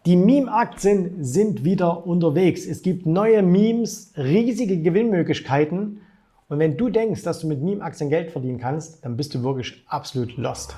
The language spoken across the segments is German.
Die Meme-Aktien sind wieder unterwegs. Es gibt neue Memes, riesige Gewinnmöglichkeiten. Und wenn du denkst, dass du mit Meme-Aktien Geld verdienen kannst, dann bist du wirklich absolut lost.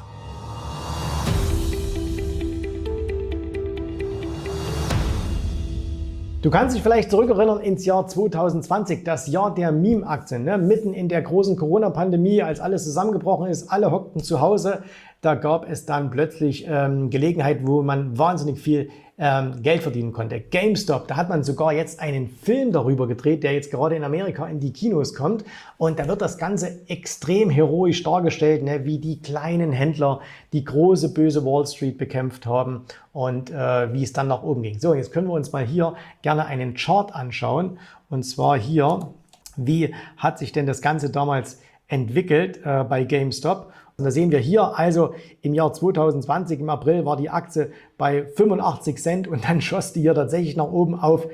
Du kannst dich vielleicht zurückerinnern ins Jahr 2020, das Jahr der Meme-Aktien. Mitten in der großen Corona-Pandemie, als alles zusammengebrochen ist, alle hockten zu Hause. Da gab es dann plötzlich Gelegenheit, wo man wahnsinnig viel Geld verdienen konnte. GameStop, da hat man sogar jetzt einen Film darüber gedreht, der jetzt gerade in Amerika in die Kinos kommt. Und da wird das Ganze extrem heroisch dargestellt, wie die kleinen Händler die große böse Wall Street bekämpft haben und wie es dann nach oben ging. So, jetzt können wir uns mal hier gerne einen Chart anschauen. Und zwar hier, wie hat sich denn das Ganze damals entwickelt bei GameStop? Und da sehen wir hier, also im Jahr 2020, im April, war die Aktie bei 85 Cent und dann schoss die hier tatsächlich nach oben auf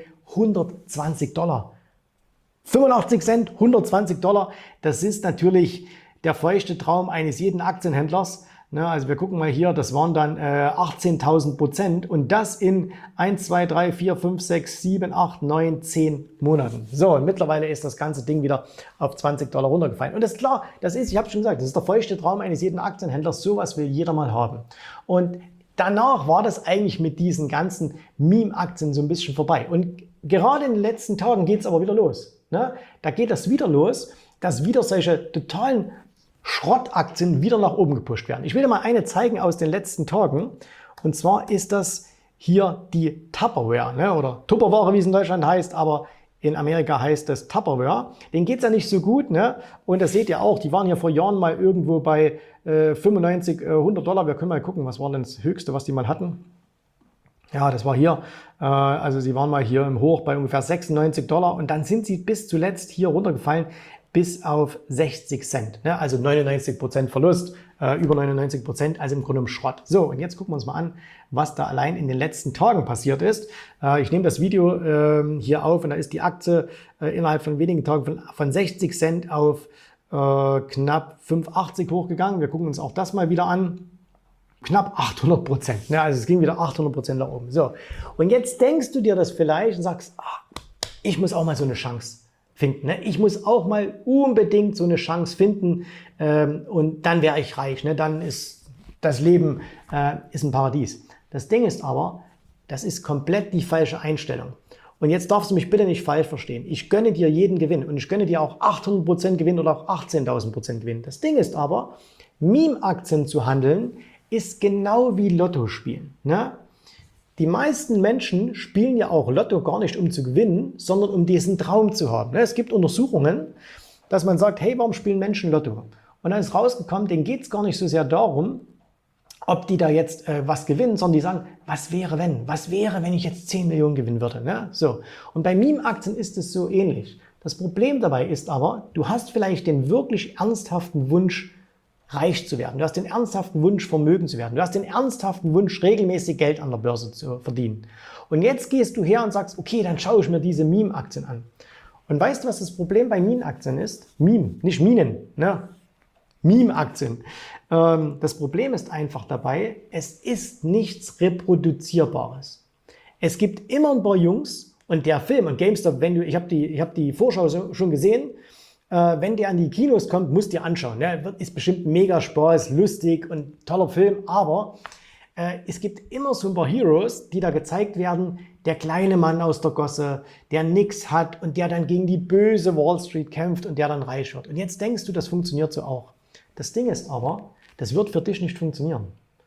$120. 85 Cent, $120, das ist natürlich der feuchte Traum eines jeden Aktienhändlers. Also wir gucken mal hier, das waren dann 18.000% und das in 1, 2, 3, 4, 5, 6, 7, 8, 9, 10 Monaten. So, und mittlerweile ist das ganze Ding wieder auf $20 runtergefallen. Und das ist klar, ich habe schon gesagt, das ist der feuchte Traum eines jeden Aktienhändlers, sowas will jeder mal haben. Und danach war das eigentlich mit diesen ganzen Meme-Aktien so ein bisschen vorbei. Und gerade in den letzten Tagen geht es aber wieder los. Da geht das wieder los, dass wieder solche totalen Schrottaktien wieder nach oben gepusht werden. Ich will dir mal eine zeigen aus den letzten Tagen. Und zwar ist das hier die Tupperware, oder Tupperware, wie es in Deutschland heißt, aber in Amerika heißt das Tupperware. Denen geht es ja nicht so gut. Und das seht ihr auch, die waren ja vor Jahren mal irgendwo bei 95, $100. Wir können mal gucken, was war denn das Höchste, was die mal hatten. Ja, das war hier, also sie waren mal hier im Hoch bei ungefähr $96 und dann sind sie bis zuletzt hier runtergefallen bis auf 60 Cent. Also 99% Verlust, über 99%, also im Grunde im Schrott. So, und jetzt gucken wir uns mal an, was da allein in den letzten Tagen passiert ist. Ich nehme das Video hier auf und da ist die Aktie innerhalb von wenigen Tagen von 60 Cent auf knapp 5,80 hochgegangen. Wir gucken uns auch das mal wieder an. Knapp 800%. Also es ging wieder 800% nach oben. So, und jetzt denkst du dir das vielleicht und sagst, ich muss auch mal so eine Chance finden. Ich muss auch mal unbedingt so eine Chance finden und dann wäre ich reich. Dann ist das Leben ist ein Paradies. Das Ding ist aber, das ist komplett die falsche Einstellung. Und jetzt darfst du mich bitte nicht falsch verstehen. Ich gönne dir jeden Gewinn und ich gönne dir auch 800% Gewinn oder auch 18.000% Gewinn. Das Ding ist aber, Meme-Aktien zu handeln, ist genau wie Lotto spielen. Die meisten Menschen spielen ja auch Lotto gar nicht, um zu gewinnen, sondern um diesen Traum zu haben. Es gibt Untersuchungen, dass man sagt, hey, warum spielen Menschen Lotto? Und dann ist rausgekommen, denen geht es gar nicht so sehr darum, ob die da jetzt was gewinnen, sondern die sagen, was wäre, wenn? Was wäre, wenn ich jetzt 10 Millionen gewinnen würde? So. Und bei Meme-Aktien ist es so ähnlich. Das Problem dabei ist aber, du hast vielleicht den wirklich ernsthaften Wunsch, reich zu werden. Du hast den ernsthaften Wunsch, Vermögen zu werden. Du hast den ernsthaften Wunsch, regelmäßig Geld an der Börse zu verdienen. Und jetzt gehst du her und sagst, okay, dann schaue ich mir diese Meme-Aktien an. Und weißt du, was das Problem bei Meme-Aktien ist? Meme, nicht Minen. Meme-Aktien. Das Problem ist einfach dabei, es ist nichts Reproduzierbares. Es gibt immer ein paar Jungs und der Film und GameStop, ich habe die Vorschau schon gesehen, wenn der an die Kinos kommt, musst du dir anschauen. Ist bestimmt mega Spaß, lustig und toller Film, aber es gibt immer so ein paar Heroes, die da gezeigt werden, der kleine Mann aus der Gosse, der nichts hat und der dann gegen die böse Wall Street kämpft und der dann reich wird. Und jetzt denkst du, das funktioniert so auch. Das Ding ist aber, das wird für dich nicht funktionieren.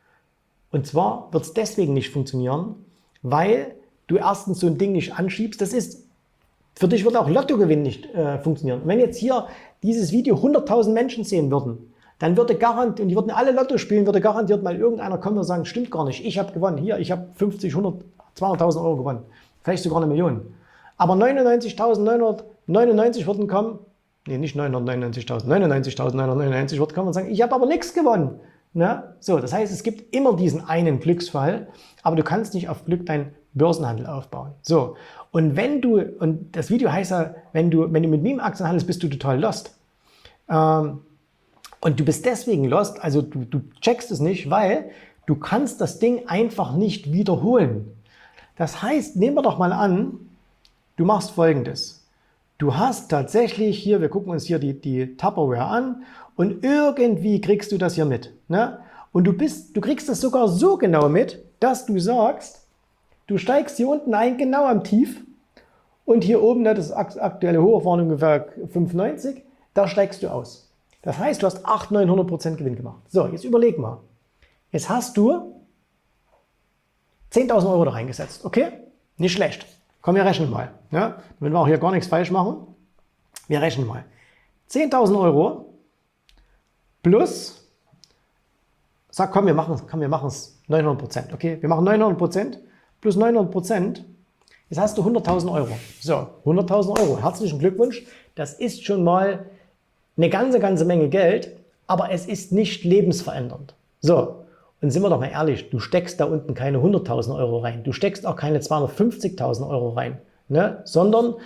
Und zwar wird es deswegen nicht funktionieren, weil du erstens so ein Ding nicht anschiebst. Für dich wird auch Lottogewinn nicht funktionieren. Und wenn jetzt hier dieses Video 100.000 Menschen sehen würden, dann würde garantiert, und die würden alle Lotto spielen, würde garantiert mal irgendeiner kommen und sagen, stimmt gar nicht, ich habe gewonnen. Hier, ich habe 50, 100, 200.000 Euro gewonnen. Vielleicht sogar 1 Million. Aber 99.999 würden kommen, nicht 999.000, 99.999 würden kommen und sagen, ich habe aber nichts gewonnen. So, das heißt, es gibt immer diesen einen Glücksfall, aber du kannst nicht auf Glück deinen Börsenhandel aufbauen. So, und das Video heißt ja, wenn du mit Meme-Aktien handelst, bist du total lost. Und du bist deswegen lost, also du checkst es nicht, weil du kannst das Ding einfach nicht wiederholen. Das heißt, nehmen wir doch mal an, du machst Folgendes. Du hast tatsächlich hier, wir gucken uns hier die Tupperware an und irgendwie kriegst du das hier mit. Ne? Und du kriegst das sogar so genau mit, dass du sagst, du steigst hier unten ein, genau am Tief und hier oben, ne, das aktuelle Hoch war ungefähr 5,90, da steigst du aus. Das heißt, du hast 800-900% Gewinn gemacht. So, jetzt überleg mal. Jetzt hast du 10.000 Euro da reingesetzt. Okay? Nicht schlecht. Komm, wir rechnen mal. Ja? Wenn wir auch hier gar nichts falsch machen. Wir rechnen mal. 10.000 Euro plus, sag komm, wir machen es 900%. Okay? Wir machen 900% plus 900%. Jetzt hast du 100.000 Euro. So, 100.000 Euro. Herzlichen Glückwunsch. Das ist schon mal eine ganze Menge Geld, aber es ist nicht lebensverändernd. So. Und sind wir doch mal ehrlich, du steckst da unten keine 100.000 Euro rein, du steckst auch keine 250.000 Euro rein, ne? Sondern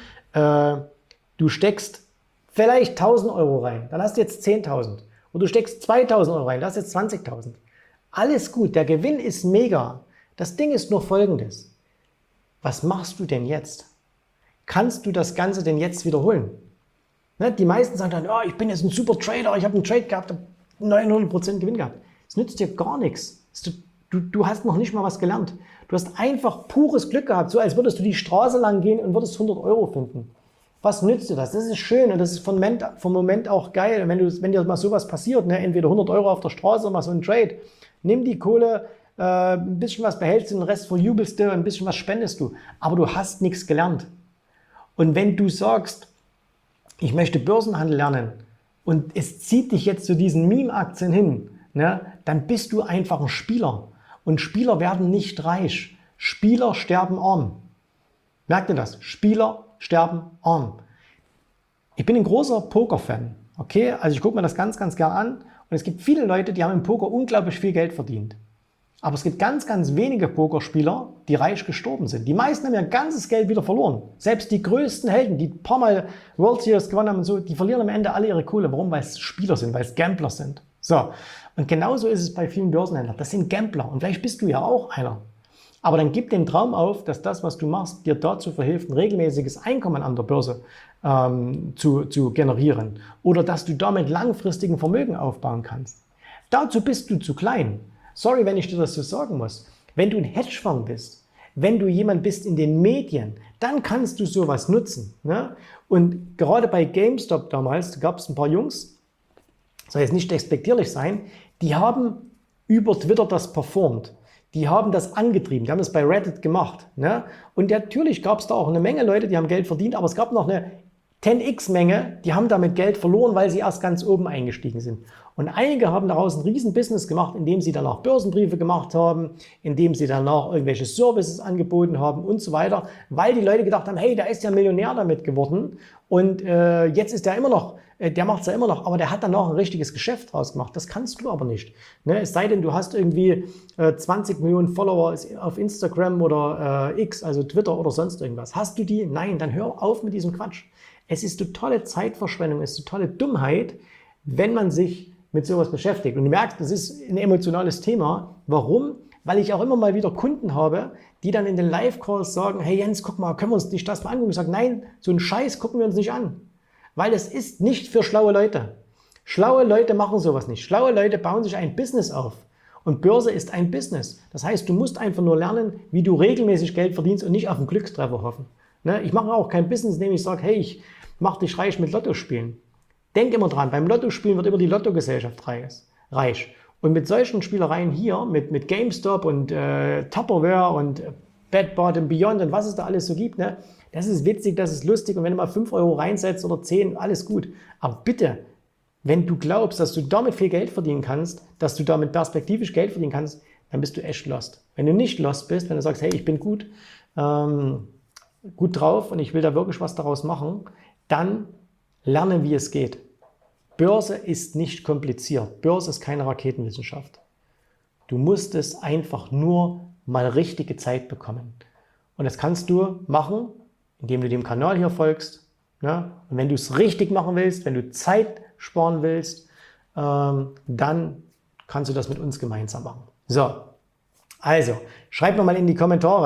du steckst vielleicht 1.000 Euro rein, dann hast du jetzt 10.000. Oder du steckst 2.000 Euro rein, dann hast du jetzt 20.000. Alles gut, der Gewinn ist mega. Das Ding ist nur Folgendes. Was machst du denn jetzt? Kannst du das Ganze denn jetzt wiederholen? Ne? Die meisten sagen dann, oh, ich bin jetzt ein super Trader, ich habe einen Trade gehabt, habe 900% Gewinn gehabt. Es nützt dir gar nichts. Du hast noch nicht mal was gelernt. Du hast einfach pures Glück gehabt, so als würdest du die Straße lang gehen und würdest 100 Euro finden. Was nützt dir das? Das ist schön und das ist vom Moment auch geil. Wenn dir mal sowas passiert, ne, entweder 100 Euro auf der Straße oder mal so ein Trade, nimm die Kohle, ein bisschen was behältst du, den Rest verjubelst du, ein bisschen was spendest du. Aber du hast nichts gelernt. Und wenn du sagst, ich möchte Börsenhandel lernen und es zieht dich jetzt zu diesen Meme-Aktien hin, ne, dann bist du einfach ein Spieler. Und Spieler werden nicht reich. Spieler sterben arm. Merkt ihr das? Spieler sterben arm. Ich bin ein großer Poker-Fan. Okay? Also ich gucke mir das ganz gern an. Und es gibt viele Leute, die haben im Poker unglaublich viel Geld verdient. Aber es gibt ganz wenige Pokerspieler, die reich gestorben sind. Die meisten haben ihr ganzes Geld wieder verloren. Selbst die größten Helden, die ein paar Mal World Series gewonnen haben und so, die verlieren am Ende alle ihre Kohle. Warum? Weil es Spieler sind, weil es Gambler sind. So, und genauso ist es bei vielen Börsenhändlern. Das sind Gambler und vielleicht bist du ja auch einer. Aber dann gib den Traum auf, dass das, was du machst, dir dazu verhilft, ein regelmäßiges Einkommen an der Börse zu generieren. Oder dass du damit langfristigen Vermögen aufbauen kannst. Dazu bist du zu klein. Sorry, wenn ich dir das so sagen muss. Wenn du ein Hedgefonds bist, wenn du jemand bist in den Medien, dann kannst du sowas nutzen. Ne? Und gerade bei GameStop damals gab es ein paar Jungs, soll jetzt nicht despektierlich sein, die haben über Twitter das performt. Die haben das angetrieben, die haben das bei Reddit gemacht. Ne? Und natürlich gab es da auch eine Menge Leute, die haben Geld verdient, aber es gab noch eine 10x-Menge, die haben damit Geld verloren, weil sie erst ganz oben eingestiegen sind. Und einige haben daraus ein riesen Business gemacht, indem sie danach Börsenbriefe gemacht haben, indem sie danach irgendwelche Services angeboten haben und so weiter, weil die Leute gedacht haben, hey, der ist ja Millionär damit geworden und jetzt ist der immer noch, der macht es ja immer noch, aber der hat dann noch ein richtiges Geschäft draus gemacht. Das kannst du aber nicht. Ne? Es sei denn, du hast irgendwie 20 Millionen Follower auf Instagram oder X, also Twitter oder sonst irgendwas. Hast du die? Nein, dann hör auf mit diesem Quatsch. Es ist totale Zeitverschwendung, es ist totale Dummheit, wenn man sich mit sowas beschäftigt. Und du merkst, das ist ein emotionales Thema. Warum? Weil ich auch immer mal wieder Kunden habe, die dann in den Live-Calls sagen, hey Jens, guck mal, können wir uns nicht das mal angucken? Ich sage, nein, so einen Scheiß gucken wir uns nicht an. Weil es ist nicht für schlaue Leute. Schlaue Leute machen sowas nicht. Schlaue Leute bauen sich ein Business auf. Und Börse ist ein Business. Das heißt, du musst einfach nur lernen, wie du regelmäßig Geld verdienst und nicht auf einen Glückstreffer hoffen. Ne? Ich mache auch kein Business, indem ich sage, hey, ich mache dich reich mit Lottospielen. Denk immer dran, beim Lottospielen wird immer die Lottogesellschaft reich. Und mit solchen Spielereien hier, mit GameStop und Tupperware und Bed Bath & Beyond und was es da alles so gibt, ne? Das ist witzig, das ist lustig und wenn du mal 5 Euro reinsetzt oder 10, alles gut. Aber bitte, wenn du glaubst, dass du damit viel Geld verdienen kannst, dass du damit perspektivisch Geld verdienen kannst, dann bist du echt lost. Wenn du nicht lost bist, wenn du sagst, hey, ich bin gut drauf und ich will da wirklich was daraus machen, dann lerne, wie es geht. Börse ist nicht kompliziert. Börse ist keine Raketenwissenschaft. Du musst es einfach nur mal richtige Zeit bekommen. Und das kannst du machen, indem du dem Kanal hier folgst. Ne? Und wenn du es richtig machen willst, wenn du Zeit sparen willst, dann kannst du das mit uns gemeinsam machen. So, also schreib mir mal in die Kommentare,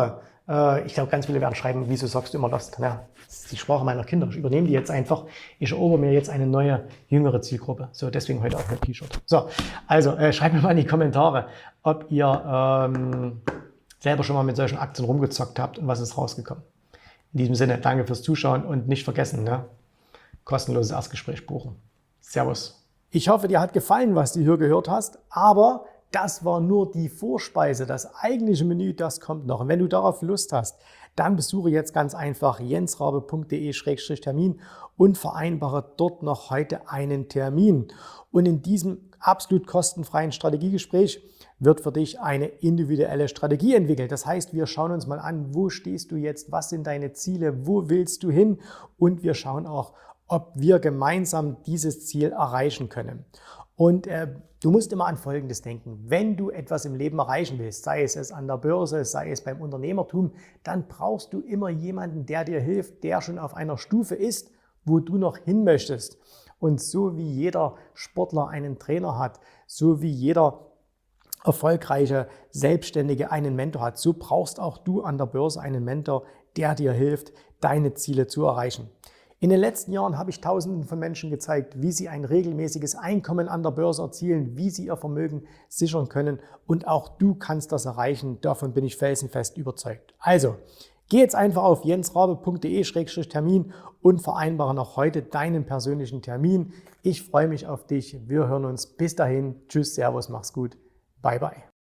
Ich glaube, ganz viele werden schreiben, wieso sagst du immer das? Ja, das ist die Sprache meiner Kinder. Ich übernehme die jetzt einfach. Ich erober mir jetzt eine neue, jüngere Zielgruppe. So, deswegen heute auch mit T-Shirt. So, also schreibt mir mal in die Kommentare, ob ihr selber schon mal mit solchen Aktien rumgezockt habt und was ist rausgekommen. In diesem Sinne, danke fürs Zuschauen und nicht vergessen, ne? Kostenloses Erstgespräch buchen. Servus. Ich hoffe, dir hat gefallen, was du hier gehört hast, aber das war nur die Vorspeise. Das eigentliche Menü, das kommt noch. Und wenn du darauf Lust hast, dann besuche jetzt ganz einfach jensrabe.de/termin und vereinbare dort noch heute einen Termin. Und in diesem absolut kostenfreien Strategiegespräch wird für dich eine individuelle Strategie entwickelt. Das heißt, wir schauen uns mal an, wo stehst du jetzt, was sind deine Ziele, wo willst du hin, und wir schauen auch, ob wir gemeinsam dieses Ziel erreichen können. Und du musst immer an Folgendes denken: Wenn du etwas im Leben erreichen willst, sei es an der Börse, sei es beim Unternehmertum, dann brauchst du immer jemanden, der dir hilft, der schon auf einer Stufe ist, wo du noch hin möchtest. Und so wie jeder Sportler einen Trainer hat, so wie jeder erfolgreiche Selbstständige einen Mentor hat, so brauchst auch du an der Börse einen Mentor, der dir hilft, deine Ziele zu erreichen. In den letzten Jahren habe ich Tausenden von Menschen gezeigt, wie sie ein regelmäßiges Einkommen an der Börse erzielen, wie sie ihr Vermögen sichern können, und auch du kannst das erreichen. Davon bin ich felsenfest überzeugt. Also, geh jetzt einfach auf jensrabe.de/termin und vereinbare noch heute deinen persönlichen Termin. Ich freue mich auf dich. Wir hören uns. Bis dahin. Tschüss, Servus, mach's gut. Bye, bye.